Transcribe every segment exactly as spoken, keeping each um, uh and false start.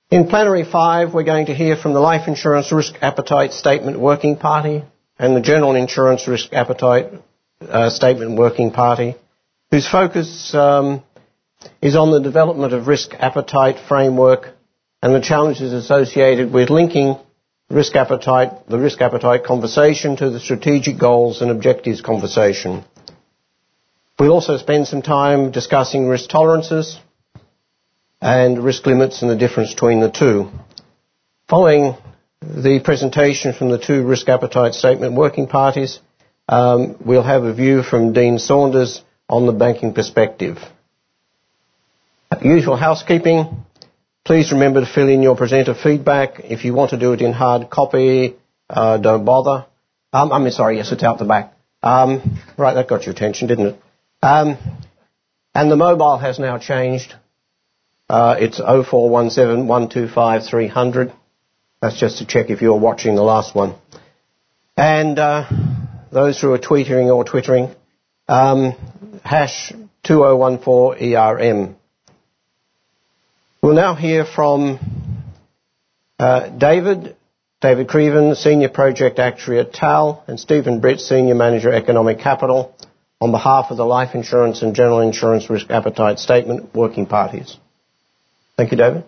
In Plenary five, we're going to hear from the Life Insurance Risk Appetite Statement Working Party and the General Insurance Risk Appetite uh, Statement Working Party, whose focus um, is on the development of risk appetite framework and the challenges associated with linking risk appetite, the risk appetite conversation to the strategic goals and objectives conversation. We'll also spend some time discussing risk tolerances and risk limits and the difference between the two. Following the presentation from the two risk appetite statement working parties, um, we'll have a view from Dean Saunders on the banking perspective. Usual housekeeping. Please remember to fill in your presenter feedback. If you want to do it in hard copy, uh, don't bother. Um, I'm sorry, yes, it's out the back. Um, right, that got your attention, didn't it? Um, and the mobile has now changed. Uh, it's oh four one seven, one two five, three hundred. That's just to check if you're watching the last one. And uh, those who are tweeting or twittering, um, hash two oh one four E R M. We'll now hear from uh, David, David Creven, Senior Project Actuary at T A L, and Stephen Britt, Senior Manager Economic Capital, on behalf of the Life Insurance and General Insurance Risk Appetite Statement Working Parties. Thank you, David.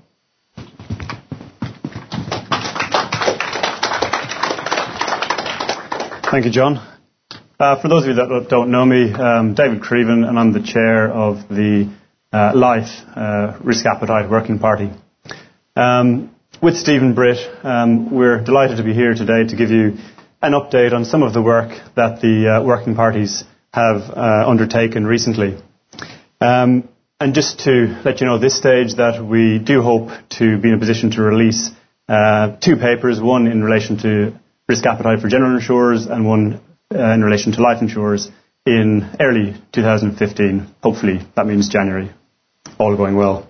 Thank you, John. Uh, for those of you that don't know me, um, David Creven, and I'm the chair of the uh, Life uh, Risk Appetite Working Party. Um, with Stephen Britt, um, we're delighted to be here today to give you an update on some of the work that the uh, working parties have uh, undertaken recently. Um, And just to let you know at this stage that we do hope to be in a position to release uh, two papers, one in relation to risk appetite for general insurers and one uh, in relation to life insurers in early two thousand fifteen. Hopefully that means January, all going well.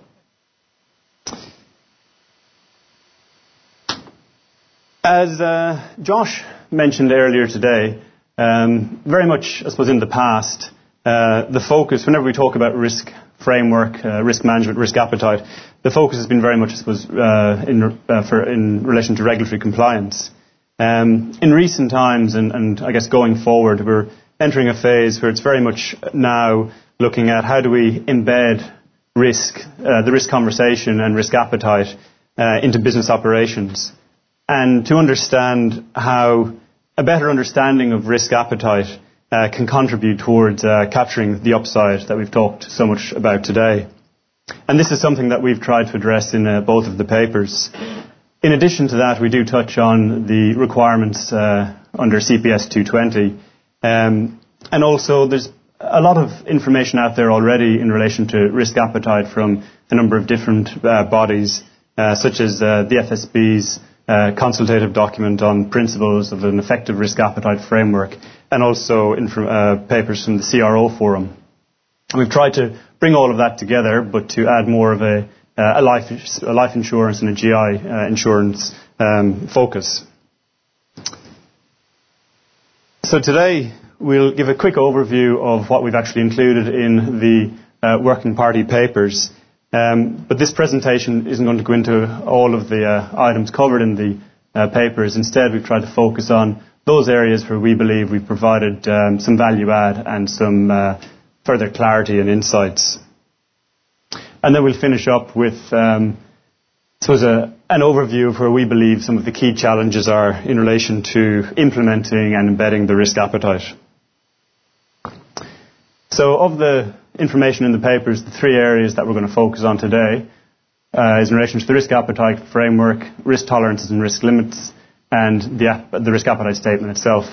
As uh, Josh mentioned earlier today, um, very much, I suppose, in the past, uh, the focus, whenever we talk about risk framework, uh, risk management, risk appetite, the focus has been very much, I suppose, uh, in, uh, for, in relation to regulatory compliance. Um, in recent times, and, and I guess going forward, we're entering a phase where it's very much now looking at how do we embed risk, uh, the risk conversation and risk appetite uh, into business operations. And to understand how a better understanding of risk appetite Uh, can contribute towards uh, capturing the upside that we've talked so much about today. And this is something that we've tried to address in uh, both of the papers. In addition to that, we do touch on the requirements uh, under C P S two twenty. Um, and also, there's a lot of information out there already in relation to risk appetite from a number of different uh, bodies, uh, such as uh, the F S B's uh, consultative document on principles of an effective risk appetite framework, and also in uh, papers from the C R O forum. We've tried to bring all of that together, but to add more of a, uh, a, life, a life insurance and a G I uh, insurance um, focus. So today we'll give a quick overview of what we've actually included in the uh, working party papers. Um, but this presentation isn't going to go into all of the uh, items covered in the uh, papers. Instead, we've tried to focus on those areas where we believe we've provided um, some value add and some uh, further clarity and insights. And then we'll finish up with, um, I suppose, a, an overview of where we believe some of the key challenges are in relation to implementing and embedding the risk appetite. So of the information in the papers, the three areas that we're going to focus on today uh, is in relation to the risk appetite framework, risk tolerances and risk limits, and the, the risk appetite statement itself.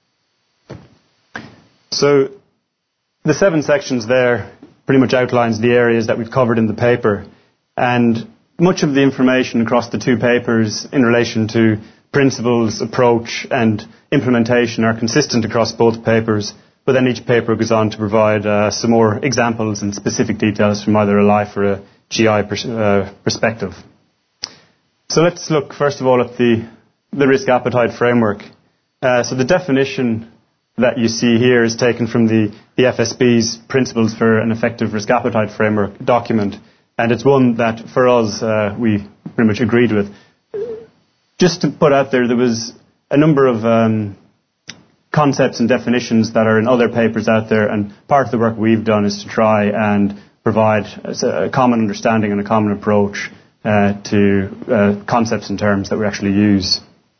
So the seven sections there pretty much outlines the areas that we've covered in the paper, and much of the information across the two papers in relation to principles, approach and implementation are consistent across both papers, but then each paper goes on to provide uh, some more examples and specific details from either a life or a G I pers- uh, perspective. So let's look first of all at the the risk appetite framework. Uh, so the definition that you see here is taken from the, the F S B's Principles for an Effective Risk Appetite Framework document. And it's one that, for us, uh, we pretty much agreed with. Just to put out there, there was a number of um, concepts and definitions that are in other papers out there, and part of the work we've done is to try and provide a common understanding and a common approach uh, to uh, concepts and terms that we actually use.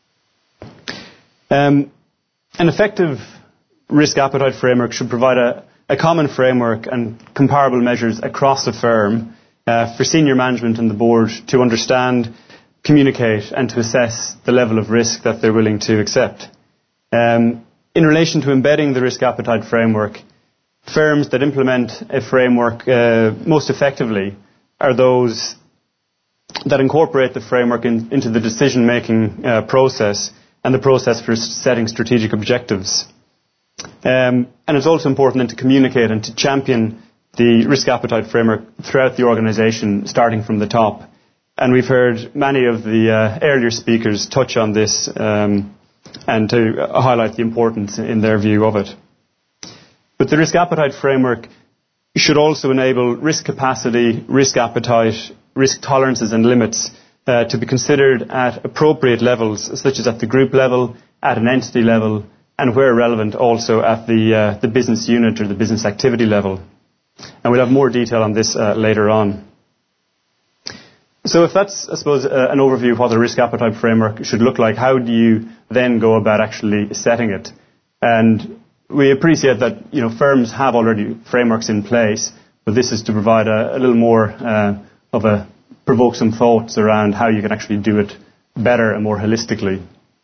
Um, an effective risk appetite framework should provide a, a common framework and comparable measures across the firm uh, for senior management and the board to understand, communicate and to assess the level of risk that they're willing to accept. Um, in relation to embedding the risk appetite framework, firms that implement a framework uh, most effectively are those that incorporate the framework in, into the decision-making uh, process and the process for setting strategic objectives. Um, and it's also important then to communicate and to champion the risk appetite framework throughout the organisation, starting from the top. And we've heard many of the uh, earlier speakers touch on this um, and to uh, highlight the importance in their view of it. But the risk appetite framework should also enable risk capacity, risk appetite, risk tolerances and limits uh, to be considered at appropriate levels, such as at the group level, at an entity level, and where relevant also at the, uh, the business unit or the business activity level. And we'll have more detail on this uh, later on. So if that's, I suppose, uh, an overview of what the risk appetite framework should look like, how do you then go about actually setting it? And we appreciate that, you know, firms have already frameworks in place, but this is to provide a, a little more uh, of a, provoke some thoughts around how you can actually do it better and more holistically.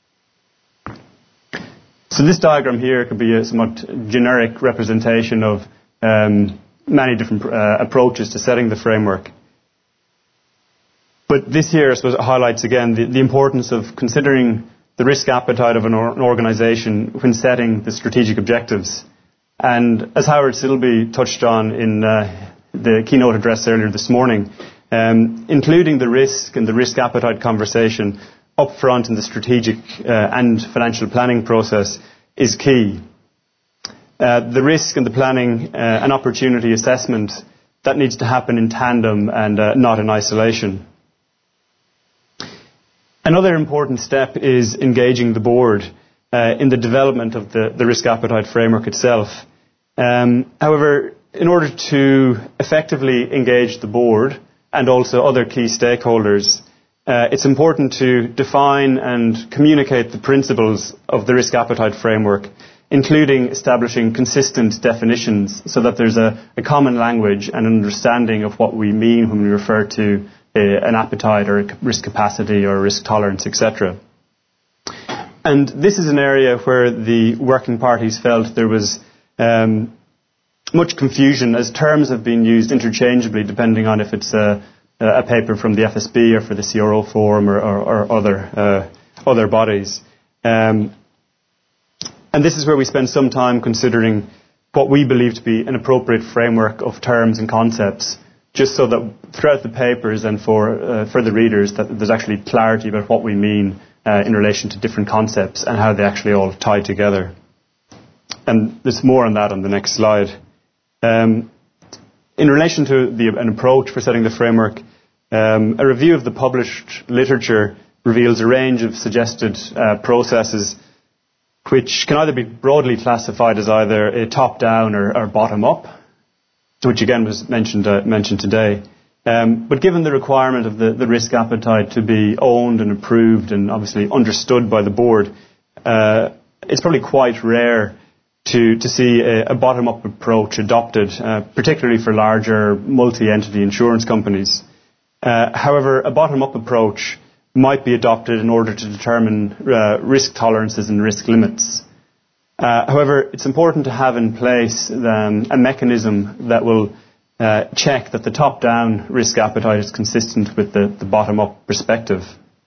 So this diagram here could be a somewhat generic representation of um, many different uh, approaches to setting the framework. But this here, I suppose, highlights again the, the importance of considering the risk appetite of an, or, an organisation when setting the strategic objectives. And as Howard Silby touched on in uh, the keynote address earlier this morning, um, including the risk and the risk appetite conversation up front in the strategic uh, and financial planning process is key. Uh, the risk and the planning uh, and opportunity assessment, that needs to happen in tandem and uh, not in isolation. Another important step is engaging the board uh, in the development of the, the risk appetite framework itself. Um, however, in order to effectively engage the board and also other key stakeholders, uh, it's important to define and communicate the principles of the risk appetite framework, including establishing consistent definitions so that there's a, a common language and understanding of what we mean when we refer to an appetite or a risk capacity or risk tolerance, et cetera. And this is an area where the working parties felt there was um, much confusion, as terms have been used interchangeably depending on if it's a, a paper from the F S B or for the C R O forum or, or, or other uh, other bodies. Um, and this is where we spend some time considering what we believe to be an appropriate framework of terms and concepts, just so that throughout the papers and for uh, for the readers that there's actually clarity about what we mean uh, in relation to different concepts and how they actually all tie together. And there's more on that on the next slide. Um, in relation to the, an approach for setting the framework, um, a review of the published literature reveals a range of suggested uh, processes which can either be broadly classified as either a top-down or, or bottom-up, which again was mentioned uh, mentioned today. Um, but given the requirement of the, the risk appetite to be owned and approved and obviously understood by the board, uh, it's probably quite rare to, to see a, a bottom-up approach adopted, uh, particularly for larger multi-entity insurance companies. Uh, however, a bottom-up approach might be adopted in order to determine uh, risk tolerances and risk limits. Uh, however, it's important to have in place um, a mechanism that will uh, check that the top-down risk appetite is consistent with the, the bottom-up perspective.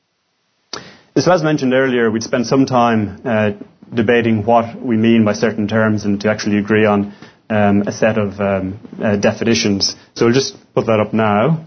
So as mentioned earlier, we'd spent some time uh, debating what we mean by certain terms and to actually agree on um, a set of um, uh, definitions. So we'll just put that up now.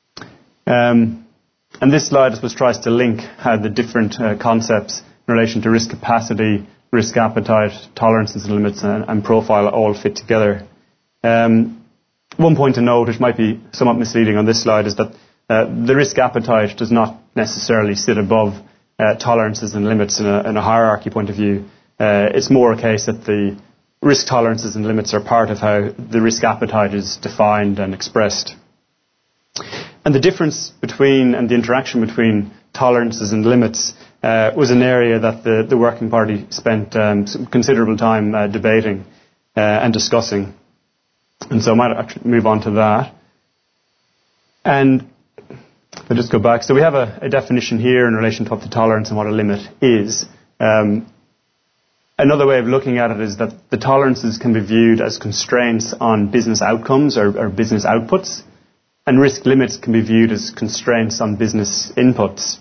Um, and this slide, I suppose, tries to link how the different uh, concepts in relation to risk capacity, risk appetite, tolerances and limits, and, and profile all fit together. Um, one point to note, which might be somewhat misleading on this slide, is that uh, the risk appetite does not necessarily sit above uh, tolerances and limits in a, in a hierarchy point of view. Uh, it's more a case that the risk tolerances and limits are part of how the risk appetite is defined and expressed. And the difference between and the interaction between tolerances and limits uh, was an area that the, the Working Party spent um, some considerable time uh, debating uh, and discussing. And so I might actually move on to that. And I'll just go back. So we have a, a definition here in relation to what the tolerance and what a limit is. Um, another way of looking at it is that the tolerances can be viewed as constraints on business outcomes or, or business outputs, and risk limits can be viewed as constraints on business inputs.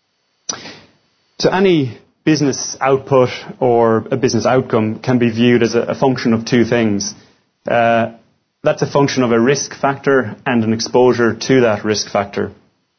So any business output or a business outcome can be viewed as a, a function of two things. Uh, that's a function of a risk factor and an exposure to that risk factor.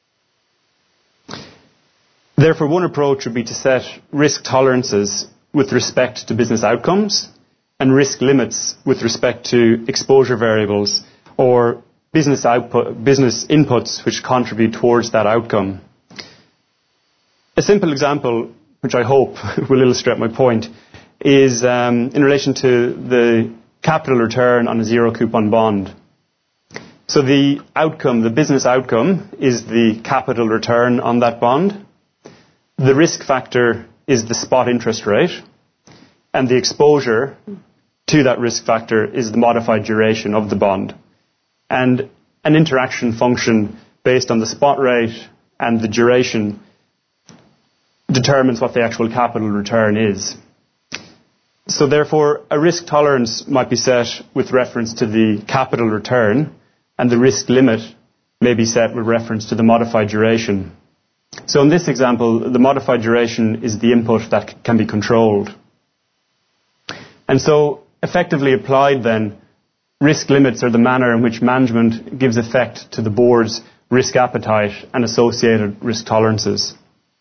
Therefore, one approach would be to set risk tolerances with respect to business outcomes and risk limits with respect to exposure variables or business output, business inputs which contribute towards that outcome. A simple example, which I hope will illustrate my point, is um, in relation to the capital return on a zero coupon bond. So the outcome, the business outcome, is the capital return on that bond. The risk factor is the spot interest rate, and the exposure to that risk factor is the modified duration of the bond. And an interaction function based on the spot rate and the duration determines what the actual capital return is. So therefore, a risk tolerance might be set with reference to the capital return, and the risk limit may be set with reference to the modified duration. So in this example, the modified duration is the input that c- can be controlled. And so, effectively applied then, risk limits are the manner in which management gives effect to the board's risk appetite and associated risk tolerances.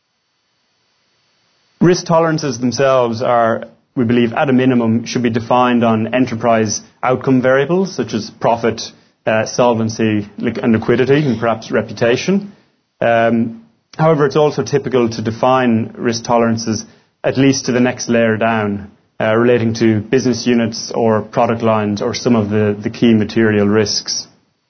Risk tolerances themselves are, we believe, at a minimum, should be defined on enterprise outcome variables such as profit, uh, solvency, and liquidity, and perhaps reputation. Um, however, it's also typical to define risk tolerances at least to the next layer down, uh, relating to business units or product lines or some of the, the key material risks.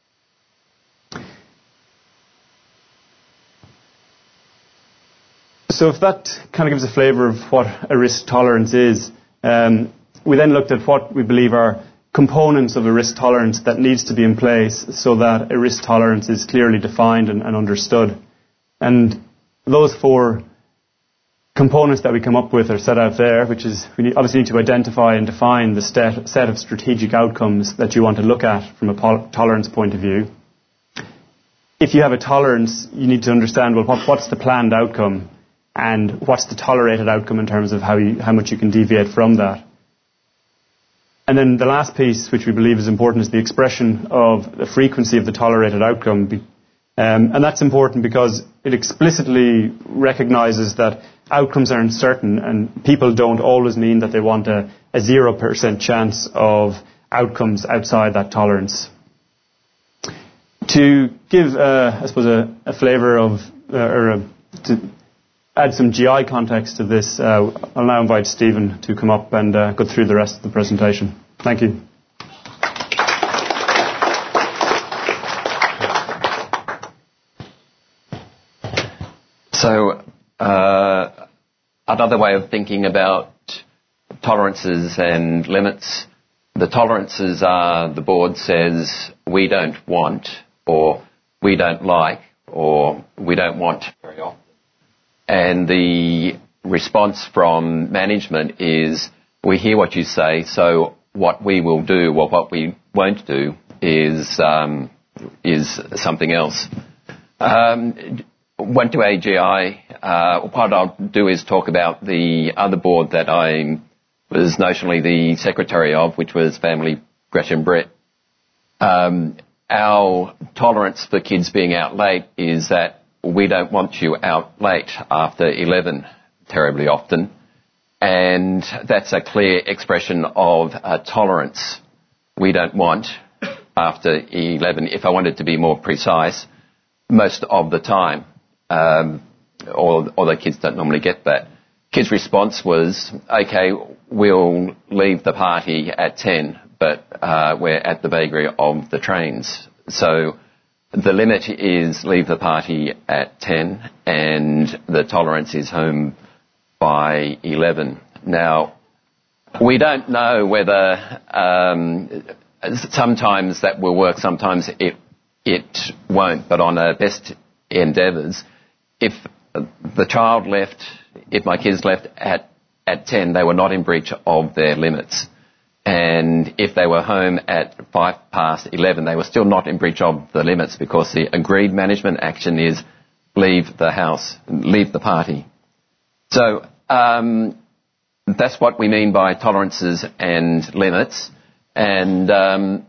So if that kind of gives a flavour of what a risk tolerance is, um, we then looked at what we believe are components of a risk tolerance that needs to be in place so that a risk tolerance is clearly defined and, and understood. And those four components that we come up with are set out there, which is we need, obviously need to identify and define the set, set of strategic outcomes that you want to look at from a pol- tolerance point of view. If you have a tolerance, you need to understand, well, what, what's the planned outcome? And what's the tolerated outcome in terms of how you, how much you can deviate from that? And then the last piece, which we believe is important, is the expression of the frequency of the tolerated outcome. Um, and that's important because it explicitly recognises that outcomes are uncertain and people don't always mean that they want a, a zero percent chance of outcomes outside that tolerance. To give, uh, I suppose, a, a flavour of, uh, or a, to add some G I context to this, uh, I'll now invite Stephen to come up and uh, go through the rest of the presentation. Thank you. So, uh, another way of thinking about tolerances and limits, the tolerances are the board says we don't want, or we don't like, or we don't want very often. And the response from management is, we hear what you say, so what we will do or what we won't do is um, is something else. Um, went to A G I. Uh, what I'll do is talk about the other board that I was notionally the secretary of, which was Family Gresham Brett. Um, our tolerance for kids being out late is that we don't want you out late after eleven terribly often. And that's a clear expression of uh, tolerance. We don't want after eleven. If I wanted to be more precise, most of the time, um, or, or the kids don't normally get that. Kids' response was, okay, we'll leave the party at ten, but uh, we're at the vagary of the trains. So the limit is leave the party at ten, and the tolerance is home by eleven. Now, we don't know whether um, sometimes that will work, sometimes it it won't. But on our best endeavours, if the child left, if my kids left at, at ten, they were not in breach of their limits. And if they were home at five past eleven, they were still not in breach of the limits, because the agreed management action is leave the house, leave the party. So um, that's what we mean by tolerances and limits. And um,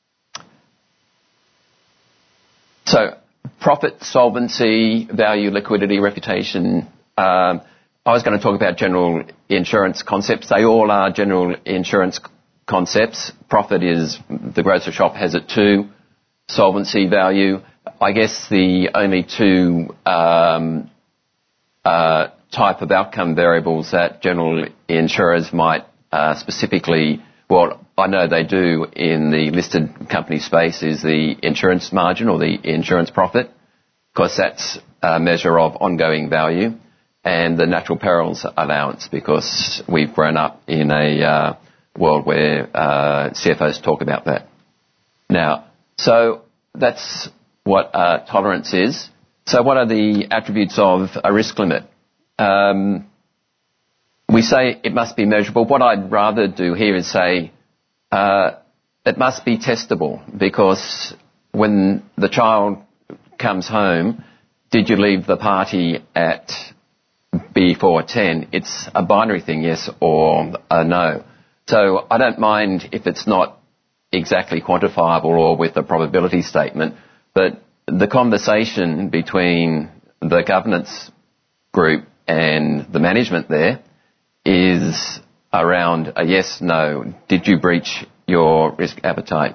so profit, solvency, value, liquidity, reputation. Um, I was going to talk about general insurance concepts. They all are general insurance concepts. Profit is the grocer shop has it too. Solvency, value. I guess the only two um, uh, type of outcome variables that general insurers might uh, specifically, well, I know they do in the listed company space, is the insurance margin or the insurance profit, because that's a measure of ongoing value, and the natural perils allowance, because we've grown up in a uh, world where uh, C F Os talk about that. Now, so that's what uh, tolerance is. So what are the attributes of a risk limit? Um, we say it must be measurable. What I'd rather do here is say uh, it must be testable, because when the child comes home, did you leave the party at before ten? It's a binary thing, yes or a no. So I don't mind if it's not exactly quantifiable or with a probability statement, but the conversation between the governance group and the management there is around a yes, no, did you breach your risk appetite?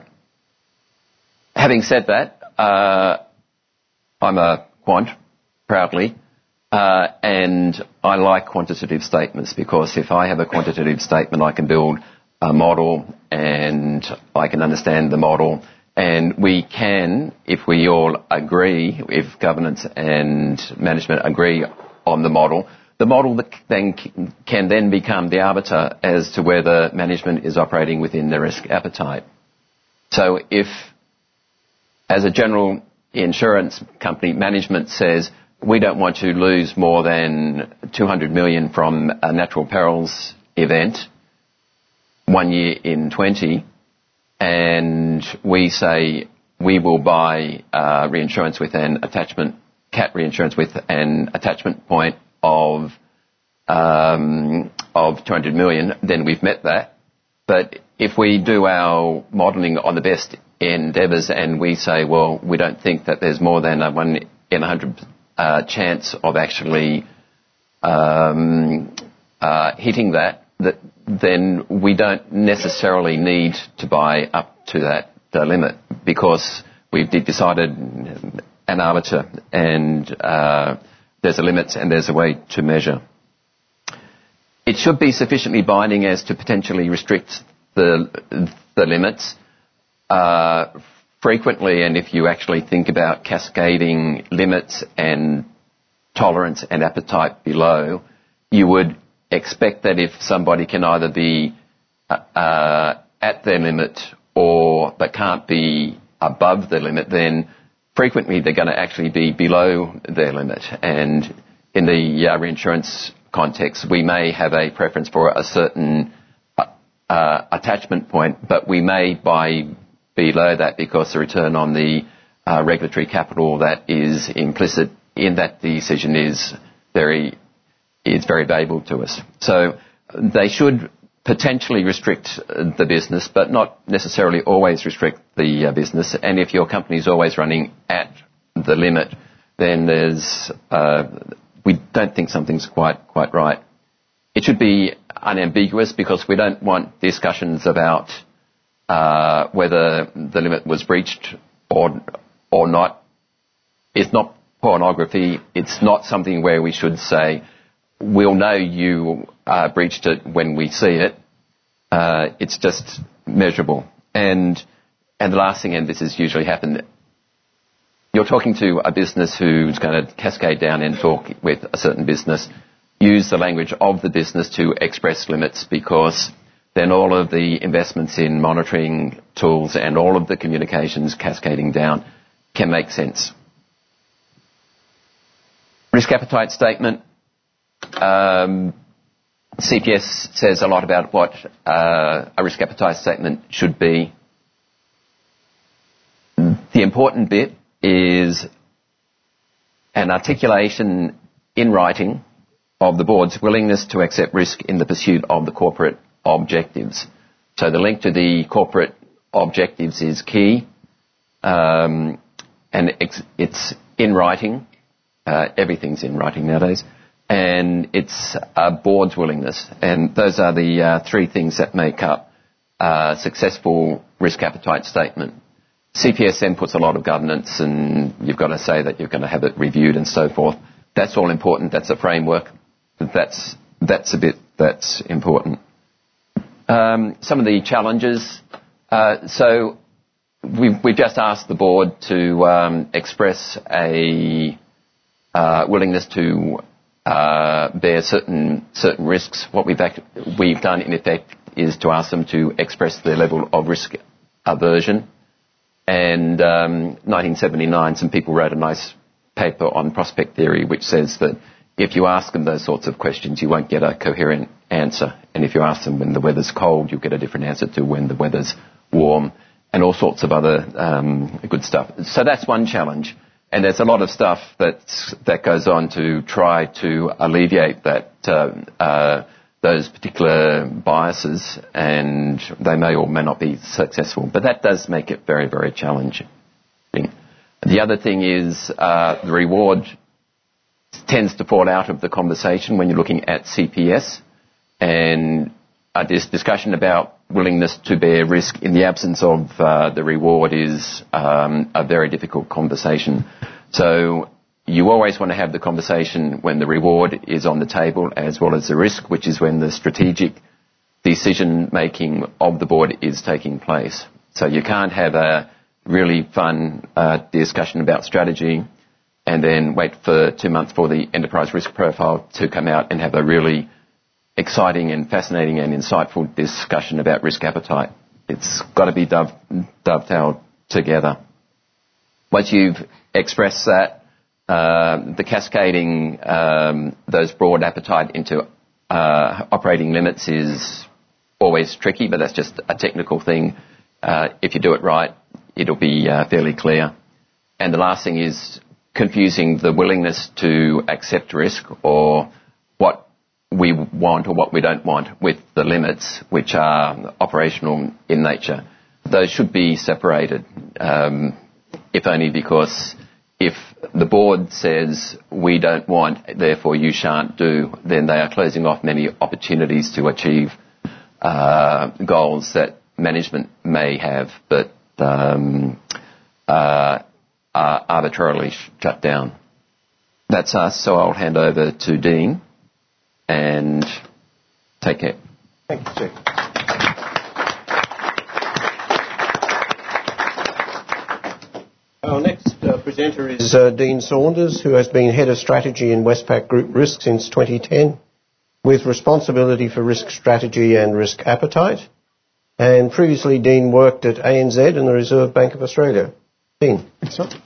Having said that, uh, I'm a quant, proudly, uh, and I like quantitative statements, because if I have a quantitative statement, I can build a model and I can understand the model, and we can, if we all agree, if governance and management agree on the model, the model that then can then become the arbiter as to whether management is operating within their risk appetite. So if, as a general insurance company, management says, we don't want to lose more than two hundred million from a natural perils event, one year in twenty, and we say we will buy uh, reinsurance with an attachment, cat reinsurance with an attachment point of um, of two hundred million, then we've met that. But if we do our modelling on the best endeavours and we say, well, we don't think that there's more than a one in a hundred uh, chance of actually um, uh, hitting that, that, then we don't necessarily need to buy up to that the limit, because we've decided an arbiter, and uh, there's a limit and there's a way to measure. It should be sufficiently binding as to potentially restrict the the limits. Uh, frequently, and if you actually think about cascading limits and tolerance and appetite below, you would expect that if somebody can either be uh, at their limit or but can't be above the limit, then frequently they're going to actually be below their limit. And in the uh, reinsurance context, we may have a preference for a certain uh, uh, attachment point, but we may buy below that because the return on the uh, regulatory capital that is implicit in that decision is very is very valuable to us. So they should potentially restrict the business, but not necessarily always restrict the uh, business. And if your company is always running at the limit, then there's uh, we don't think something's quite quite right. It should be unambiguous, because we don't want discussions about uh, whether the limit was breached or or not it's not pornography. It's not something where we should say, we'll know you uh, breached it when we see it. Uh, it's just measurable. And and the last thing, and this has usually happened, you're talking to a business who's going to cascade down and talk with a certain business, use the language of the business to express limits, because then all of the investments in monitoring tools and all of the communications cascading down can make sense. Risk appetite statement. Um, C P S says a lot about what uh, a risk appetite statement should be. The important bit is an articulation in writing of the board's willingness to accept risk in the pursuit of the corporate objectives. So the link to the corporate objectives is key, um, and it's, it's in writing. Uh, everything's in writing nowadays. And it's a board's willingness. And those are the uh, three things that make up a successful risk appetite statement. C P S then puts a lot of governance, and you've got to say that you're going to have it reviewed and so forth. That's all important. That's a framework. That's, that's a bit that's important. Um, some of the challenges. Uh, so we've, we've just asked the board to um, express a uh, willingness to uh, bear certain certain risks. What we've act- we've done in effect is to ask them to express their level of risk aversion. And um, nineteen seventy-nine, some people wrote a nice paper on prospect theory, which says that if you ask them those sorts of questions, you won't get a coherent answer. And if you ask them when the weather's cold, you'll get a different answer to when the weather's warm, and all sorts of other um, good stuff. So that's one challenge. And there's a lot of stuff that's, that goes on to try to alleviate that uh, uh, those particular biases, and they may or may not be successful. But that does make it very, very challenging. The other thing is uh, the reward tends to fall out of the conversation when you're looking at C P S, and uh, this discussion about willingness to bear risk in the absence of uh, the reward is um, a very difficult conversation. So you always want to have the conversation when the reward is on the table as well as the risk, which is when the strategic decision-making of the board is taking place. So you can't have a really fun uh, discussion about strategy and then wait for two months for the enterprise risk profile to come out and have a really exciting and fascinating and insightful discussion about risk appetite. It's got to be dove, dovetailed together. Once you've expressed that, uh, the cascading um, those broad appetite into uh, operating limits is always tricky, but that's just a technical thing. Uh, if you do it right, it'll be uh, fairly clear. And the last thing is confusing the willingness to accept risk, or what we want or what we don't want, with the limits, which are operational in nature. Those should be separated, um, if only because if the board says we don't want, therefore you shan't do, then they are closing off many opportunities to achieve uh, goals that management may have, but um, uh, are arbitrarily shut down. That's us, so I'll hand over to Dean. And take care. Thank you, Steve. Our next uh, presenter is uh, Dean Saunders, who has been Head of Strategy in Westpac Group Risk since twenty ten, with responsibility for risk strategy and risk appetite. And previously, Dean worked at A N Z and the Reserve Bank of Australia. Dean. Thanks, John.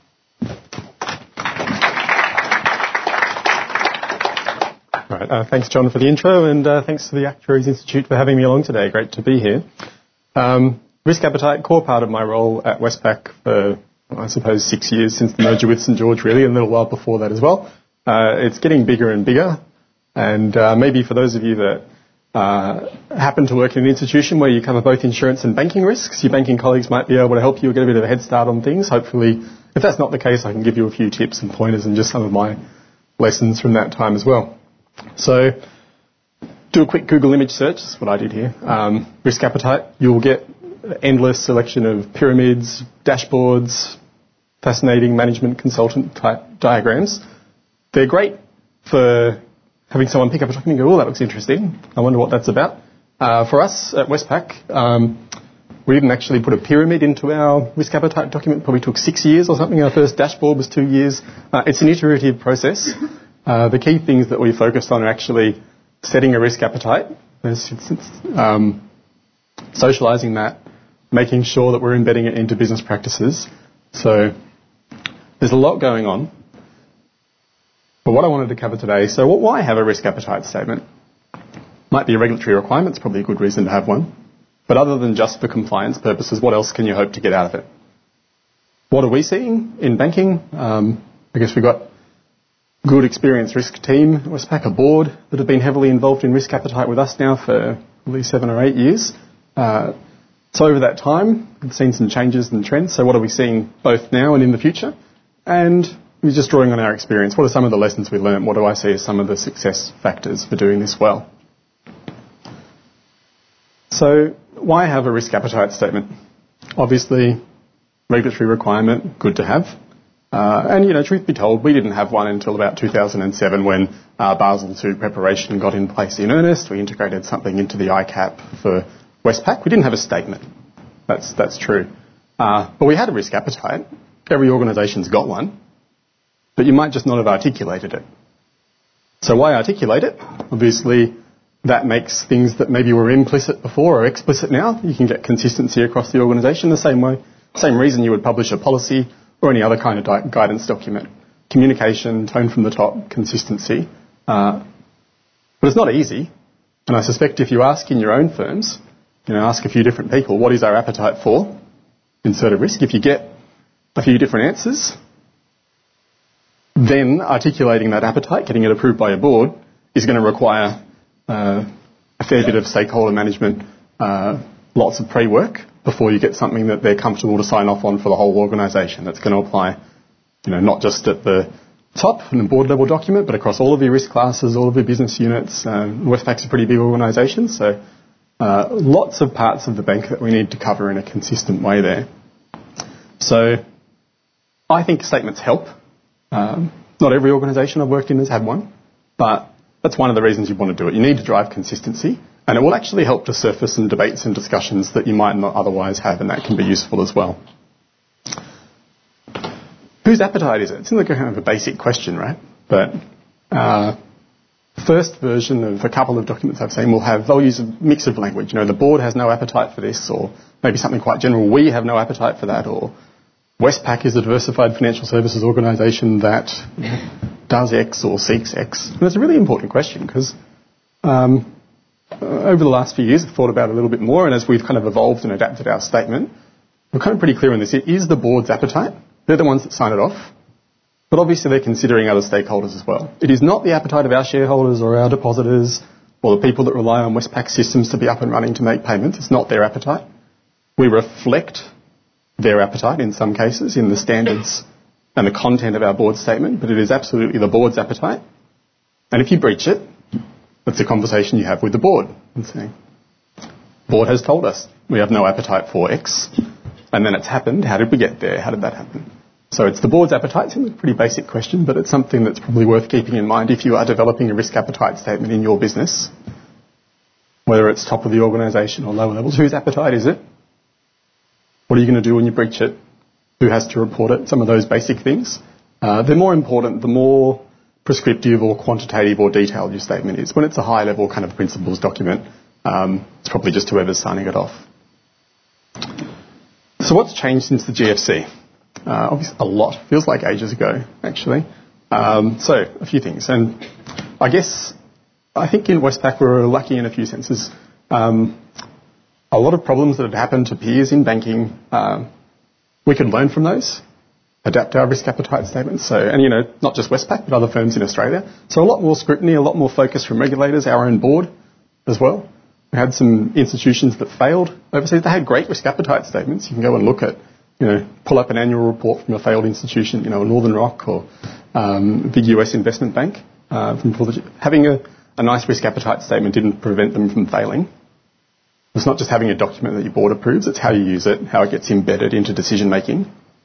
Right, uh, thanks, John, for the intro, and uh, thanks to the Actuaries Institute for having me along today. Great to be here. Um, risk appetite, core part of my role at Westpac for, I suppose, six years since the merger with St George, really, and a little while before that as well. Uh, it's getting bigger and bigger, and uh, maybe for those of you that uh, happen to work in an institution where you cover both insurance and banking risks, your banking colleagues might be able to help you get a bit of a head start on things. Hopefully, if that's not the case, I can give you a few tips and pointers and just some of my lessons from that time as well. So, do a quick Google image search. That's what I did here. Um, risk appetite. You'll get an endless selection of pyramids, dashboards, fascinating management consultant type diagrams. They're great for having someone pick up a document and go, oh, that looks interesting. I wonder what that's about. Uh, for us at Westpac, um, we didn't actually put a pyramid into our risk appetite document. It probably took six years or something. Our first dashboard was two years. Uh, it's an iterative process. Uh, the key things that we focused on are actually setting a risk appetite, um, socialising that, making sure that we're embedding it into business practices. So there's a lot going on. But what I wanted to cover today, so why have a risk appetite statement? Might be a regulatory requirement, it's probably a good reason to have one. But other than just for compliance purposes, what else can you hope to get out of it? What are we seeing in banking? Um, I guess we've got a good experienced risk team at Westpac, a board that have been heavily involved in risk appetite with us now for at least seven or eight years. Uh, so over that time, we've seen some changes and trends. So what are we seeing both now and in the future? And we're just drawing on our experience. What are some of the lessons we learned? What do I see as some of the success factors for doing this well? So why have a risk appetite statement? Obviously, regulatory requirement, good to have. Uh, and, you know, truth be told, we didn't have one until about two thousand seven when uh, Basel two preparation got in place in earnest. We integrated something into the I CAP for Westpac. We didn't have a statement. That's, that's true. Uh, but we had a risk appetite. Every organisation's got one. But you might just not have articulated it. So why articulate it? Obviously, that makes things that maybe were implicit before or explicit now. You can get consistency across the organisation the same way, same reason you would publish a policy or any other kind of di- guidance document. Communication, tone from the top, consistency. Uh, but it's not easy. And I suspect if you ask in your own firms, you know, ask a few different people, what is our appetite for? Insert a risk. If you get a few different answers, then articulating that appetite, getting it approved by a board, is going to require uh, a fair bit of stakeholder management, uh, lots of pre-work before you get something that they're comfortable to sign off on for the whole organisation. That's going to apply, you know, not just at the top in the board level document, but across all of your risk classes, all of your business units. Um, Westpac's a pretty big organisation, so uh, lots of parts of the bank that we need to cover in a consistent way there. So I think statements help. Um, not every organisation I've worked in has had one, but that's one of the reasons you want to do it. You need to drive consistency, and it will actually help to surface some debates and discussions that you might not otherwise have, and that can be useful as well. Whose appetite is it? It seems like a kind of a basic question, right? But uh, first version of a couple of documents I've seen will have values of mix of language. You know, the board has no appetite for this, or maybe something quite general, we have no appetite for that, or Westpac is a diversified financial services organisation that does X or seeks X. And it's a really important question because um, over the last few years I've thought about it a little bit more, and as we've kind of evolved and adapted our statement, we're kind of pretty clear on this. It is the board's appetite. They're the ones that sign it off. But obviously they're considering other stakeholders as well. It is not the appetite of our shareholders or our depositors or the people that rely on Westpac systems to be up and running to make payments. It's not their appetite. We reflect their appetite in some cases in the standards and the content of our board statement, but it is absolutely the board's appetite. And if you breach it, that's a conversation you have with the board and saying, board has told us we have no appetite for X, and then it's happened. How did we get there? How did that happen? So it's the board's appetite. It's a pretty basic question, but it's something that's probably worth keeping in mind if you are developing a risk appetite statement in your business, whether it's top of the organisation or lower levels. Whose appetite is it? What are you going to do when you breach it? Who has to report it? Some of those basic things. Uh, they're more important the more prescriptive or quantitative or detailed your statement is. When it's a high-level kind of principles document, um, it's probably just whoever's signing it off. So what's changed since the G F C? Uh, obviously a lot. Feels like ages ago, actually. Um, so a few things. And I guess I think in Westpac we were lucky in a few senses. Um, A lot of problems that had happened to peers in banking, um, we could learn from those, adapt our risk appetite statements. So, and you know, not just Westpac, but other firms in Australia. So a lot more scrutiny, a lot more focus from regulators, our own board as well. We had some institutions that failed overseas. They had great risk appetite statements. You can go and look at, you know, pull up an annual report from a failed institution, you know, Northern Rock or um, a big U S investment bank. Uh, from having a, a nice risk appetite statement didn't prevent them from failing. It's not just having a document that your board approves, it's how you use it, how it gets embedded into decision making.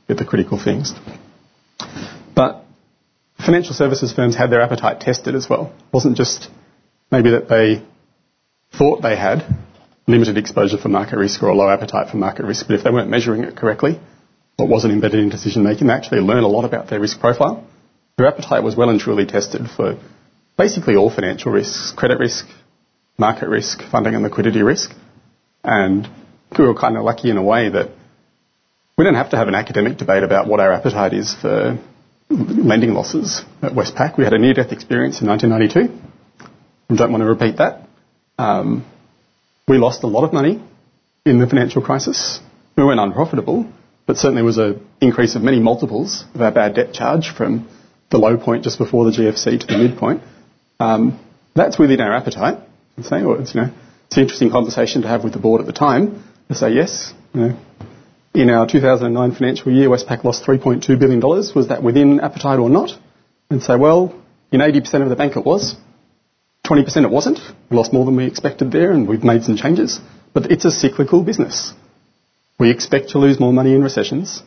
get the critical things. But financial services firms had their appetite tested as well. It wasn't just maybe that they thought they had limited exposure for market risk or a low appetite for market risk, but if they weren't measuring it correctly, what wasn't embedded in decision making, they actually learned a lot about their risk profile. Their appetite was well and truly tested for basically all financial risks: credit risk, market risk, funding and liquidity risk. And we were kind of lucky in a way that we don't have to have an academic debate about what our appetite is for lending losses at Westpac. We had a near-death experience in nineteen ninety-two. I don't want to repeat that. Um, we lost a lot of money in the financial crisis. We weren't unprofitable, but certainly was an increase of many multiples of our bad debt charge from the low point just before the G F C to the midpoint. Um, that's within our appetite. I'd say, or it's, you know, it's an interesting conversation to have with the board at the time to say, yes, you know, in our two thousand nine financial year, Westpac lost three point two billion dollars. Was that within appetite or not? And say, well, in eighty percent of the bank it was. twenty percent it wasn't. We lost more than we expected there, and we've made some changes. But it's a cyclical business. We expect to lose more money in recessions.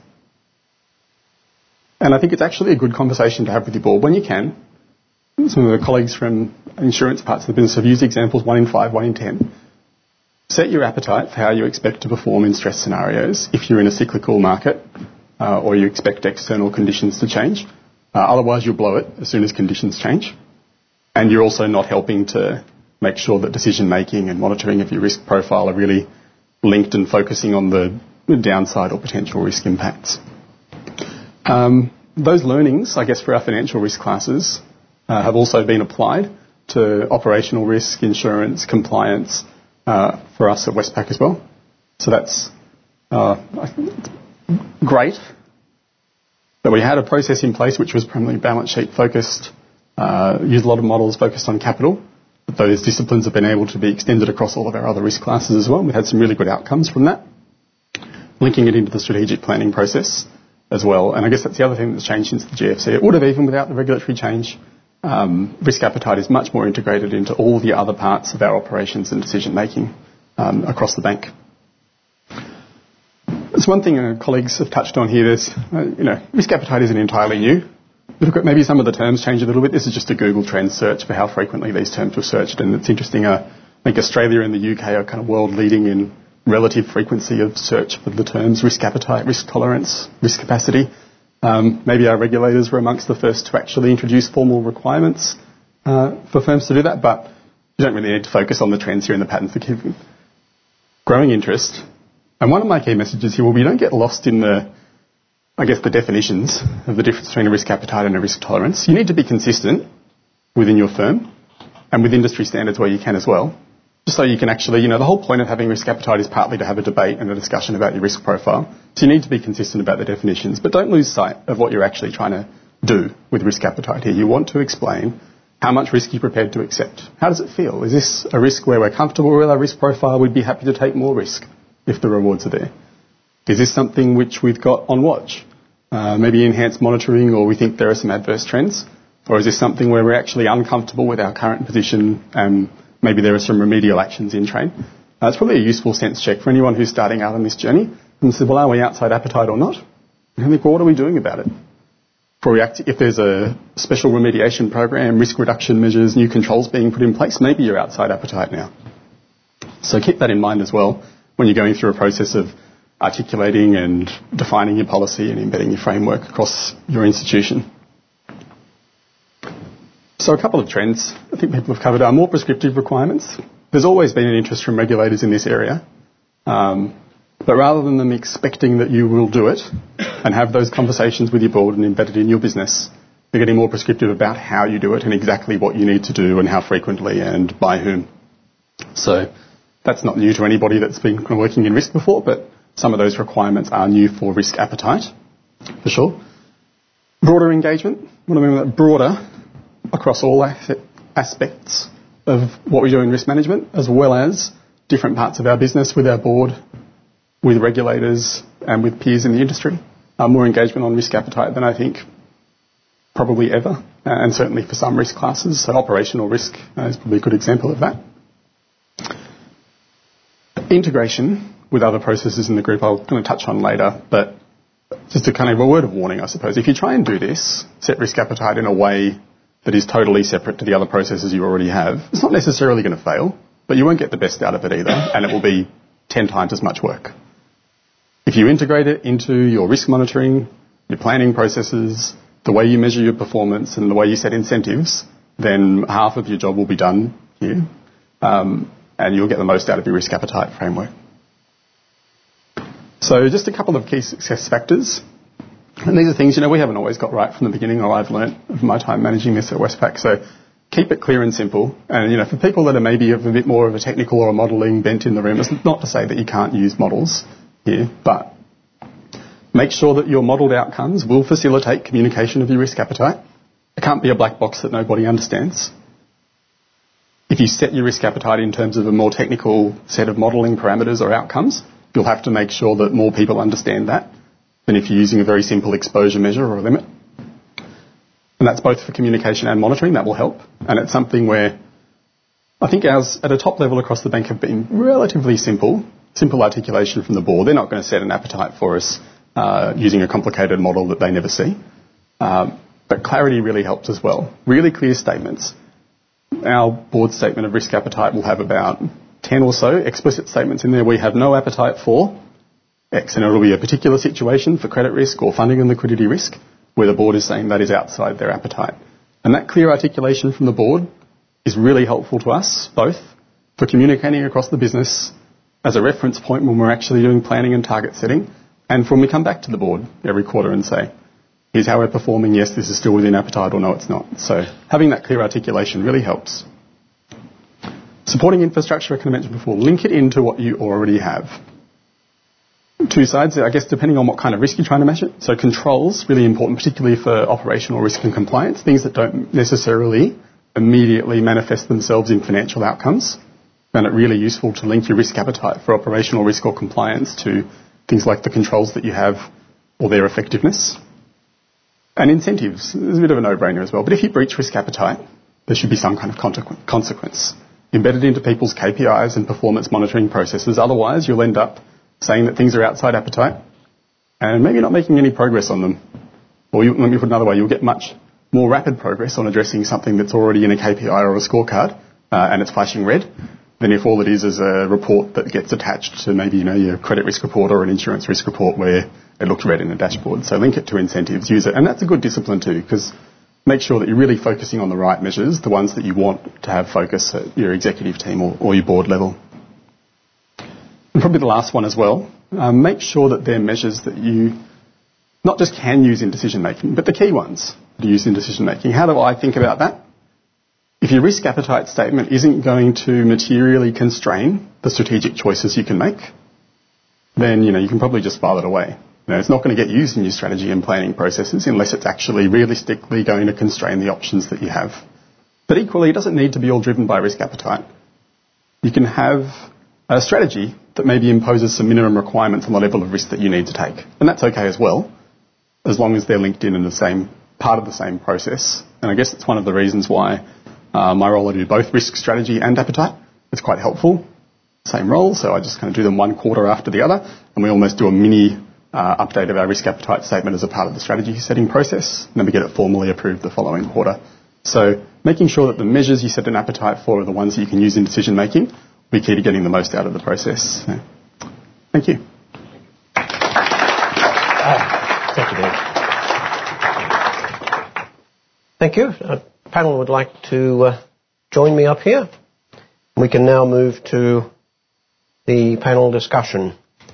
And I think it's actually a good conversation to have with your board when you can. Some of the colleagues from insurance parts of the business have used examples one in five, one in ten. Set your appetite for how you expect to perform in stress scenarios if you're in a cyclical market uh, or you expect external conditions to change. Uh, otherwise, you'll blow it as soon as conditions change. And you're also not helping to make sure that decision-making and monitoring of your risk profile are really linked and focusing on the downside or potential risk impacts. Um, those learnings, I guess, for our financial risk classes uh, have also been applied to operational risk, insurance, compliance uh, for us at Westpac as well. So that's uh, I think it's great that we had a process in place which was primarily balance sheet focused, uh, used a lot of models focused on capital. But those disciplines have been able to be extended across all of our other risk classes as well. We've had some really good outcomes from that. Linking it into the strategic planning process as well. And I guess that's the other thing that's changed since the G F C. It would have even without the regulatory change. Um, risk appetite is much more integrated into all the other parts of our operations and decision making um, across the bank. There's one thing uh, colleagues have touched on here. There's, uh, you know, risk appetite isn't entirely new. Look at maybe some of the terms change a little bit. This is just a Google Trends search for how frequently these terms were searched, and it's interesting. Uh, I think Australia and the U K are kind of world leading in relative frequency of search for the terms risk appetite, risk tolerance, risk capacity. Um, maybe our regulators were amongst the first to actually introduce formal requirements uh, for firms to do that, but you don't really need to focus on the trends here and the patterns. They keep growing interest. And one of my key messages here will be don't get lost in the, I guess, the definitions of the difference between a risk appetite and a risk tolerance. You need to be consistent within your firm and with industry standards where you can as well. Just so you can actually, you know, the whole point of having risk appetite is partly to have a debate and a discussion about your risk profile. So you need to be consistent about the definitions, but don't lose sight of what you're actually trying to do with risk appetite here. You want to explain how much risk you're prepared to accept. How does it feel? Is this a risk where we're comfortable with our risk profile? We'd be happy to take more risk if the rewards are there. Is this something which we've got on watch? Uh, maybe enhanced monitoring, or we think there are some adverse trends? Or is this something where we're actually uncomfortable with our current position and maybe there are some remedial actions in train? Uh, it's probably a useful sense check for anyone who's starting out on this journey and say, well, are we outside appetite or not? And think, well, what are we doing about it? For react- if there's a special remediation program, risk reduction measures, new controls being put in place, maybe you're outside appetite now. So keep that in mind as well when you're going through a process of articulating and defining your policy and embedding your framework across your institution. So a couple of trends I think people have covered are more prescriptive requirements. There's always been an interest from regulators in this area. Um, but rather than them expecting that you will do it and have those conversations with your board and embed it in your business, they're getting more prescriptive about how you do it and exactly what you need to do and how frequently and by whom. So that's not new to anybody that's been kind of working in risk before, but some of those requirements are new for risk appetite, for sure. Broader engagement. What do I mean by that? Broader across all aspects of what we do in risk management, as well as different parts of our business with our board, with regulators and with peers in the industry. Uh, more engagement on risk appetite than I think probably ever, uh, and certainly for some risk classes. So operational risk uh, is probably a good example of that. Integration with other processes in the group I'll kind of touch on later, but just a kind of a word of warning, I suppose. If you try and do this, set risk appetite in a way that is totally separate to the other processes you already have, it's not necessarily going to fail, but you won't get the best out of it either, and it will be ten times as much work. If you integrate it into your risk monitoring, your planning processes, the way you measure your performance and the way you set incentives, then half of your job will be done here, um, and you'll get the most out of your risk appetite framework. So just a couple of key success factors. And these are things, you know, we haven't always got right from the beginning, or I've learnt of my time managing this at Westpac. So keep it clear and simple. And, you know, for people that are maybe of a bit more of a technical or a modelling bent in the room, it's not to say that you can't use models here, but make sure that your modelled outcomes will facilitate communication of your risk appetite. It can't be a black box that nobody understands. If you set your risk appetite in terms of a more technical set of modelling parameters or outcomes, you'll have to make sure that more people understand that than if you're using a very simple exposure measure or a limit. And that's both for communication and monitoring. That will help. And it's something where I think ours at a top level across the bank have been relatively simple, simple articulation from the board. They're not going to set an appetite for us uh, using a complicated model that they never see. Um, but clarity really helps as well. Really clear statements. Our board statement of risk appetite will have about ten or so explicit statements in there. We have no appetite for X, and it'll be a particular situation for credit risk or funding and liquidity risk where the board is saying that is outside their appetite. And that clear articulation from the board is really helpful to us, both for communicating across the business as a reference point when we're actually doing planning and target setting, and for when we come back to the board every quarter and say, here's how we're performing, yes, this is still within appetite, or no, it's not. So having that clear articulation really helps. Supporting infrastructure, I kind of mentioned before, link it into what you already have. Two sides, I guess, depending on what kind of risk you're trying to measure. So controls, really important, particularly for operational risk and compliance, things that don't necessarily immediately manifest themselves in financial outcomes. And it's really useful to link your risk appetite for operational risk or compliance to things like the controls that you have or their effectiveness. And incentives is a bit of a no-brainer as well. But if you breach risk appetite, there should be some kind of consequence embedded into people's K P Is and performance monitoring processes. Otherwise, you'll end up saying that things are outside appetite and maybe not making any progress on them. Or you, let me put it another way, you'll get much more rapid progress on addressing something that's already in a K P I or a scorecard uh, and it's flashing red than if all it is is a report that gets attached to maybe, you know, your credit risk report or an insurance risk report where it looks red in a dashboard. So link it to incentives, use it. And that's a good discipline too, because make sure that you're really focusing on the right measures, the ones that you want to have focus at your executive team or, or your board level. And probably the last one as well, um, make sure that they're measures that you not just can use in decision making, but the key ones that are used in decision making. How do I think about that? If your risk appetite statement isn't going to materially constrain the strategic choices you can make, then, you know, you can probably just file it away. You know, it's not going to get used in your strategy and planning processes unless it's actually realistically going to constrain the options that you have. But equally, it doesn't need to be all driven by risk appetite. You can have a strategy that maybe imposes some minimum requirements on the level of risk that you need to take. And that's okay as well, as long as they're linked in in the same part of the same process. And I guess that's one of the reasons why uh, my role I do both risk strategy and appetite. It's quite helpful. Same role, so I just kind of do them one quarter after the other, and we almost do a mini uh, update of our risk appetite statement as a part of the strategy setting process, and then we get it formally approved the following quarter. So making sure that the measures you set an appetite for are the ones that you can use in decision making will be key to getting the most out of the process. So, thank you. Ah, thank you, Dan. Thank you. The panel would like to uh, join me up here. We can now move to the panel discussion.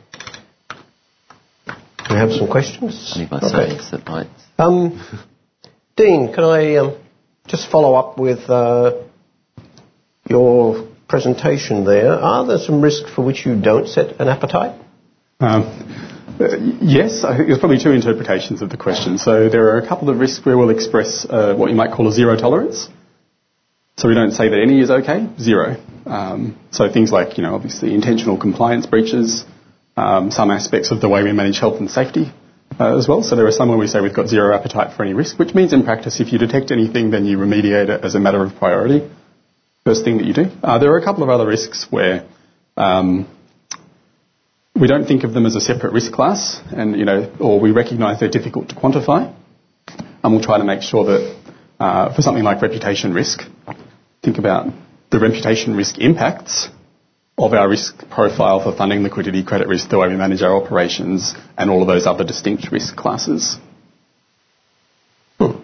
Do we have some questions? Only my Okay. sons that might. Um, Dean, can I um, just follow up with uh, your presentation there? Are there some risks for which you don't set an appetite? Um, uh, yes, I think there's probably two interpretations of the question. So there are a couple of risks where we'll express uh, what you might call a zero tolerance. So we don't say that any is okay, zero. Um, so things like, you know, obviously intentional compliance breaches, um, some aspects of the way we manage health and safety uh, as well. So there are some where we say we've got zero appetite for any risk, which means in practice if you detect anything then you remediate it as a matter of priority. First thing that you do. Uh, there are a couple of other risks where um, we don't think of them as a separate risk class, and you know, or we recognise they're difficult to quantify, and we'll try to make sure that uh, for something like reputation risk, think about the reputation risk impacts of our risk profile for funding, liquidity, credit risk, the way we manage our operations, and all of those other distinct risk classes. Hmm.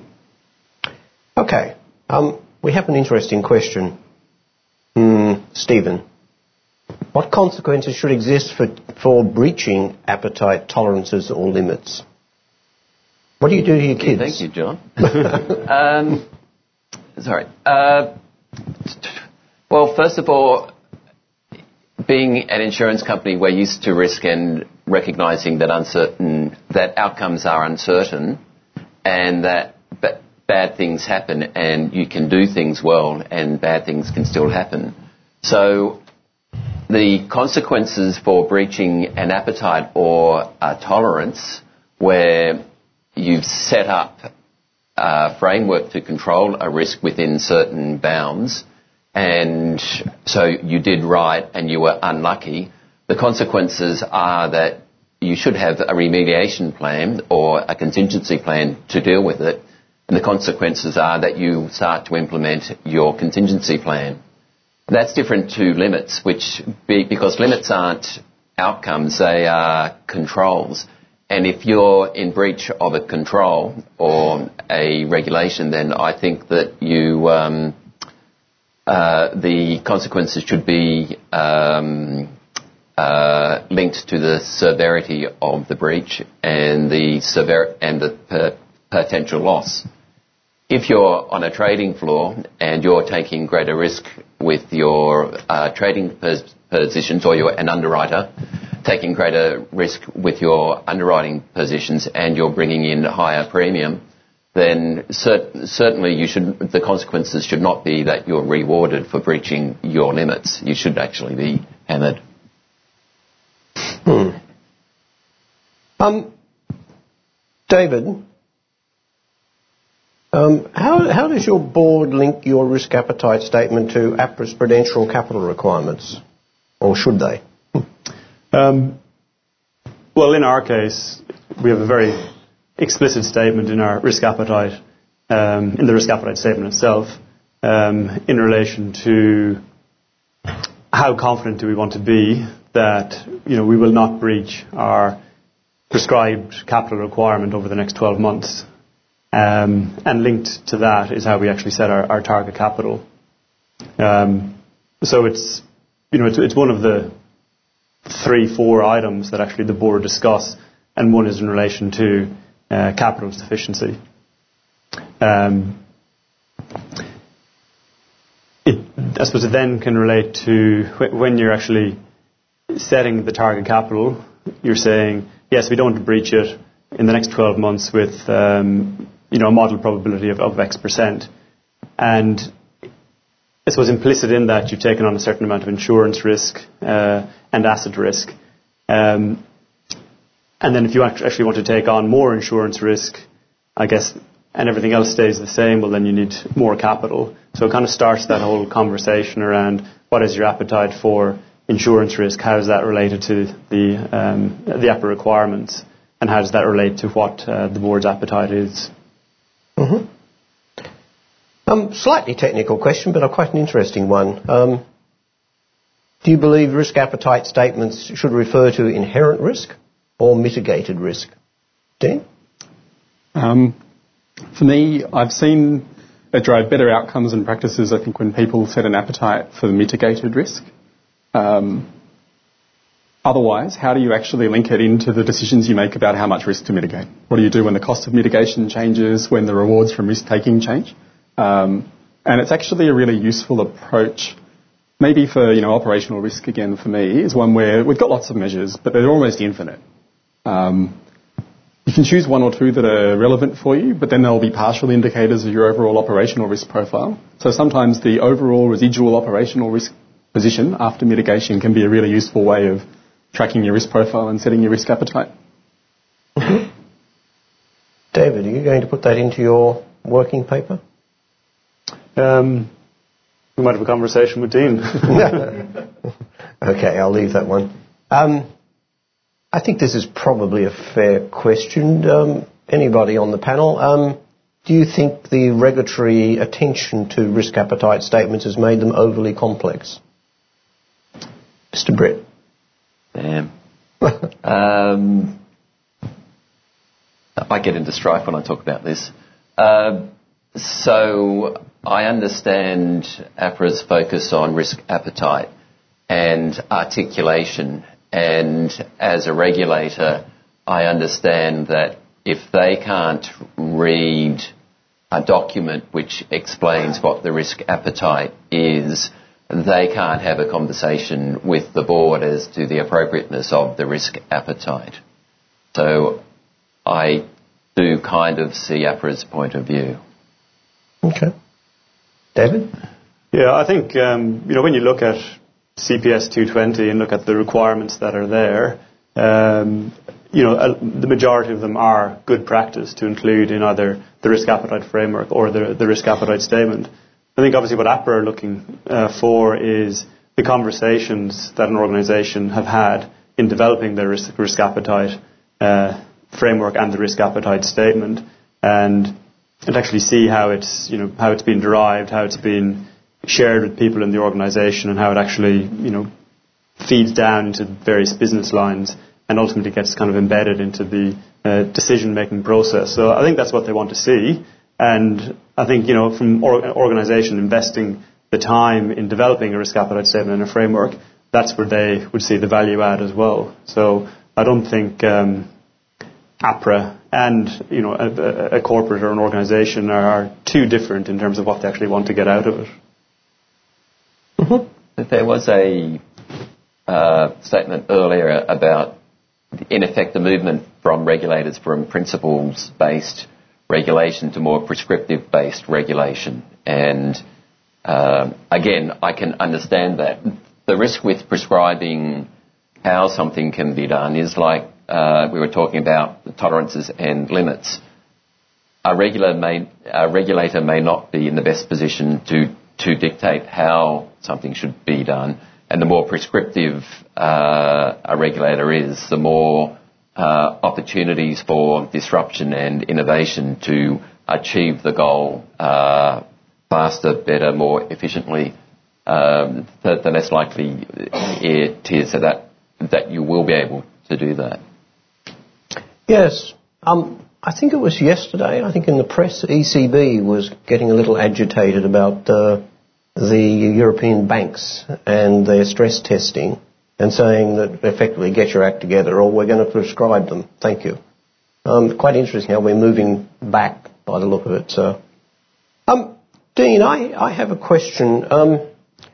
Okay. Um, we have an interesting question. Hmm, Stephen, what consequences should exist for, for breaching appetite tolerances or limits? What do you do to your kids? Thank you, John. um, sorry. Uh, well, first of all, being an insurance company, we're used to risk and recognising that uncertain, that outcomes are uncertain, and that b- bad things happen, and you can do things well, and bad things can still happen. So, the consequences for breaching an appetite or a tolerance, where you've set up a framework to control a risk within certain bounds, and so you did right and you were unlucky, the consequences are that you should have a remediation plan or a contingency plan to deal with it, and the consequences are that you start to implement your contingency plan. That's different to limits, which be, because limits aren't outcomes, they are controls. And if you're in breach of a control or a regulation, then I think that you um, uh, the consequences should be um, uh, linked to the severity of the breach and the sever- and the per- potential loss. If you're on a trading floor and you're taking greater risk with your uh, trading pos- positions, or you're an underwriter taking greater risk with your underwriting positions, and you're bringing in higher premium, then cert- certainly you should, the consequences should not be that you're rewarded for breaching your limits. You should actually be hammered. Hmm. Um, David, um, how, how does your board link your risk appetite statement to APRA's prudential capital requirements? Or should they? Um, well, in our case, we have a very explicit statement in our risk appetite, um, in the risk appetite statement itself, um, in relation to how confident do we want to be that, you know, we will not breach our prescribed capital requirement over the next twelve months. Um, and linked to that is how we actually set our, our target capital. Um, so it's, you know, it's, it's one of the three, four items that actually the board discuss, and one is in relation to uh, capital sufficiency. Um, it, I suppose it then can relate to wh- when you're actually setting the target capital, you're saying, yes, we don't want to breach it in the next twelve months with um, you know, a model probability of, of X percent. And I suppose implicit in that, you've taken on a certain amount of insurance risk uh, and asset risk. Um, and then if you actually want to take on more insurance risk, I guess, and everything else stays the same, well, then you need more capital. So it kind of starts that whole conversation around what is your appetite for insurance risk, how is that related to the um, the APRA requirements, and how does that relate to what uh, the board's appetite is? Mm-hmm. Um, slightly technical question, but quite an interesting one. Um, do you believe risk appetite statements should refer to inherent risk or mitigated risk? Dean? Um, for me, I've seen it drive better outcomes and practices, I think, when people set an appetite for the mitigated risk. Um, otherwise, how do you actually link it into the decisions you make about how much risk to mitigate? What do you do when the cost of mitigation changes, when the rewards from risk-taking change? Um, and it's actually a really useful approach, maybe for, you know, operational risk again for me, is one where we've got lots of measures, but they're almost infinite. Um, you can choose one or two that are relevant for you, but then they'll be partial indicators of your overall operational risk profile. So sometimes the overall residual operational risk position after mitigation can be a really useful way of tracking your risk profile and setting your risk appetite. Mm-hmm. David, are you going to put that into your working paper? Um, we might have a conversation with Dean. Okay, I'll leave that one. Um, I think this is probably a fair question. Um, anybody on the panel, um, do you think the regulatory attention to risk appetite statements has made them overly complex? Mister Brett. Damn. um, I get into strife when I talk about this. Uh, so I understand APRA's focus on risk appetite and articulation, and as a regulator, I understand that if they can't read a document which explains what the risk appetite is, they can't have a conversation with the board as to the appropriateness of the risk appetite. So I do kind of see APRA's point of view. Okay. David? Yeah, I think, um, you know, when you look at C P S two twenty and look at the requirements that are there, um, you know, uh, the majority of them are good practice to include in either the risk appetite framework or the, the risk appetite statement. I think obviously what APRA are looking uh, for is the conversations that an organisation have had in developing their risk, risk appetite uh, framework and the risk appetite statement, and and actually see how it's you know how it's been derived, how it's been shared with people in the organisation, and how it actually you know feeds down into various business lines and ultimately gets kind of embedded into the uh, decision-making process. So I think that's what they want to see. And I think, you know, from or- an organisation investing the time in developing a risk appetite statement and a framework, that's where they would see the value add as well. So I don't think um, APRA and, you know, a, a corporate or an organisation are, are too different in terms of what they actually want to get out of it. Mm-hmm. There was a uh, statement earlier about, in effect, the movement from regulators from principles-based regulation to more prescriptive-based regulation. And um, again, I can understand that. The risk with prescribing how something can be done is like uh, we were talking about tolerances and limits. A, regular may, a regulator may not be in the best position to, to dictate how something should be done. And the more prescriptive uh, a regulator is, the more Uh, opportunities for disruption and innovation to achieve the goal uh, faster, better, more efficiently, um, the, the less likely it is that that you will be able to do that. Yes. Um, I think it was yesterday, I think in the press, E C B was getting a little agitated about uh, the European banks and their stress testing, and saying that effectively get your act together or we're going to prescribe them. Thank you. Um, quite interesting how we're moving back by the look of it. So, um, Dean, I, I have a question. Um,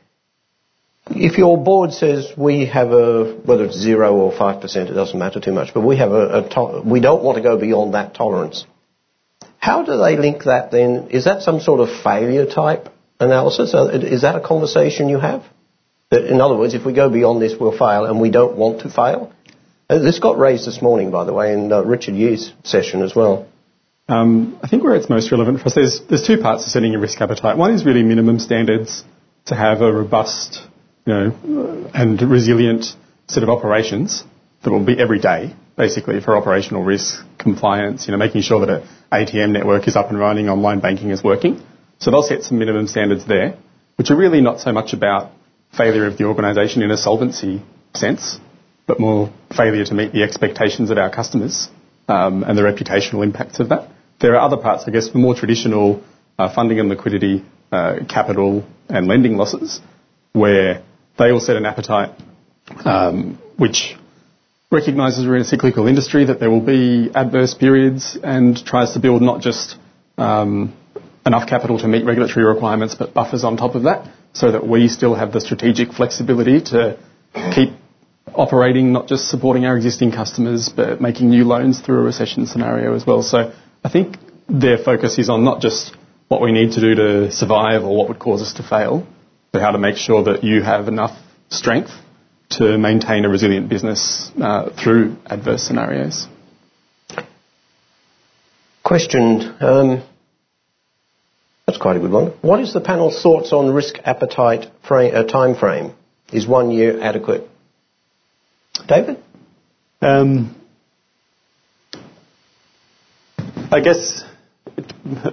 if your board says we have a, whether it's zero or five percent, it doesn't matter too much, but we have a, a to- we don't want to go beyond that tolerance. How do they link that then? Is that some sort of failure type analysis? Is that a conversation you have? That, in other words, if we go beyond this, we'll fail, and we don't want to fail? Uh, this got raised this morning, by the way, in uh, Richard Yee's session as well. Um, I think where it's most relevant for us, there's, there's two parts to setting your risk appetite. One is really minimum standards to have a robust, you know, and resilient set of operations that will be every day, basically, for operational risk, compliance, you know, making sure that an A T M network is up and running, online banking is working. So they'll set some minimum standards there, which are really not so much about failure of the organisation in a solvency sense, but more failure to meet the expectations of our customers um, and the reputational impacts of that. There are other parts, I guess, for more traditional uh, funding and liquidity, uh, capital and lending losses, where they all set an appetite um, which recognises we're in a cyclical industry, that there will be adverse periods, and tries to build not just um, enough capital to meet regulatory requirements, but buffers on top of that, so that we still have the strategic flexibility to keep operating, not just supporting our existing customers, but making new loans through a recession scenario as well. So I think their focus is on not just what we need to do to survive or what would cause us to fail, but how to make sure that you have enough strength to maintain a resilient business uh, through adverse scenarios. Question. Um, that's quite a good one. What is the panel's thoughts on risk appetite frame, uh, time frame? Is one year adequate? David? Um, I guess it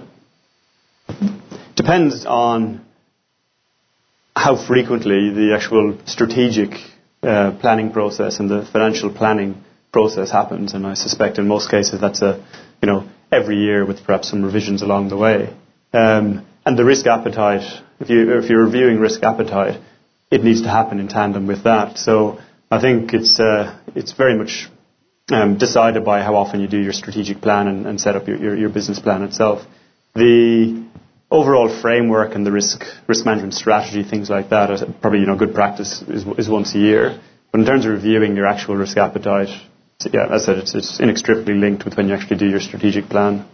depends on how frequently the actual strategic uh, planning process and the financial planning process happens, and I suspect in most cases that's a, you know, every year with perhaps some revisions along the way. Um, and the risk appetite, if you if you're reviewing risk appetite, it needs to happen in tandem with that. So I think it's uh, it's very much um, decided by how often you do your strategic plan and, and set up your, your, your business plan itself. The overall framework and the risk risk management strategy, things like that, are probably, you know, good practice is, is once a year. But in terms of reviewing your actual risk appetite, yeah, as I said, it's, it's inextricably linked with when you actually do your strategic plan.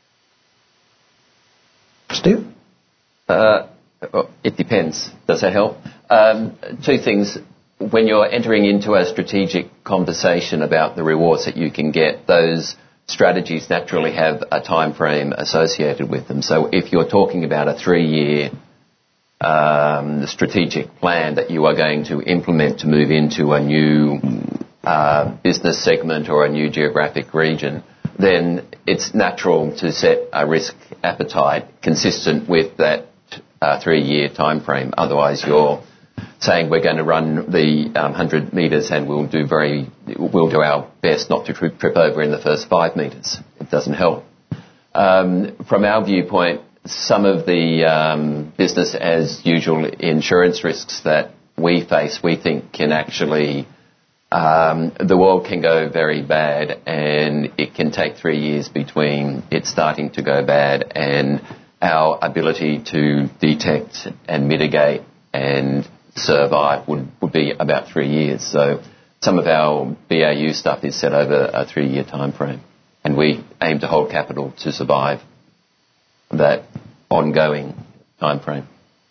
Steve? Uh, it depends. Does that help? Um, two things. When you're entering into a strategic conversation about the rewards that you can get, those strategies naturally have a time frame associated with them. So if you're talking about a three-year um, strategic plan that you are going to implement to move into a new uh, business segment or a new geographic region, then it's natural to set a risk appetite consistent with that uh, three-year time frame. Otherwise, you're saying we're going to run the um, one hundred metres and we'll do very, we'll do our best not to trip, trip over in the first five metres. It doesn't help. Um, from our viewpoint, some of the um, business as usual insurance risks that we face, we think can actually, um, the world can go very bad, and it can take three years between it starting to go bad and our ability to detect and mitigate and survive would, would be about three years. So some of our B A U stuff is set over a three-year time frame, and we aim to hold capital to survive that ongoing time frame.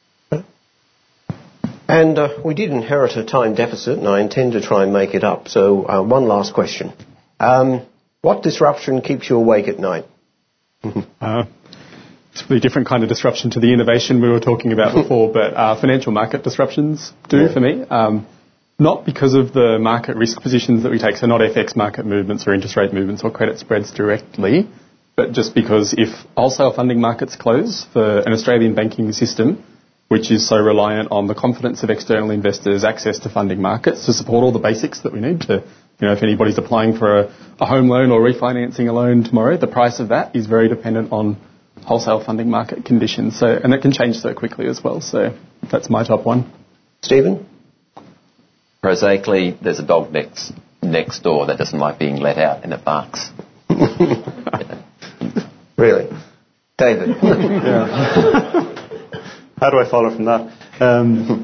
And uh, we did inherit a time deficit, and I intend to try and make it up. So uh, one last question. Um, what disruption keeps you awake at night? uh, It's a really different kind of disruption to the innovation we were talking about before, but uh, financial market disruptions do yeah. for me. Um, not because of the market risk positions that we take, so not F X market movements or interest rate movements or credit spreads directly, but just because if wholesale funding markets close for an Australian banking system, which is so reliant on the confidence of external investors, access to funding markets to support all the basics that we need to, you know, if anybody's applying for a, a home loan or refinancing a loan tomorrow, the price of that is very dependent on wholesale funding market conditions. So, and it can change so quickly as well. So that's my top one. Stephen? Prosaically, there's a dog next next door that doesn't like being let out and it barks. Really? David? Yeah. How do I follow from that? Um,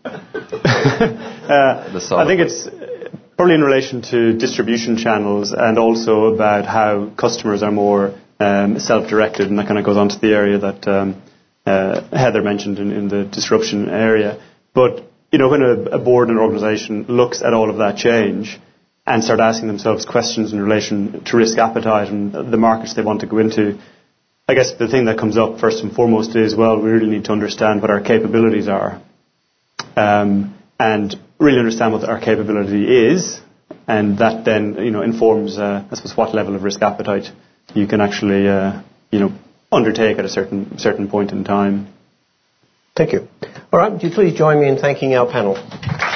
uh, I think it's probably in relation to distribution channels and also about how customers are more um, self-directed, and that kind of goes on to the area that um, uh, Heather mentioned in, in the disruption area. But, you know, when a, a board and organisation looks at all of that change and start asking themselves questions in relation to risk appetite and the markets they want to go into, I guess the thing that comes up first and foremost is, well, we really need to understand what our capabilities are, um, and really understand what our capability is, and that then, you know, informs, uh, I suppose, what level of risk appetite you can actually, uh, you know, undertake at a certain certain point in time. Thank you. All right, would you please join me in thanking our panel?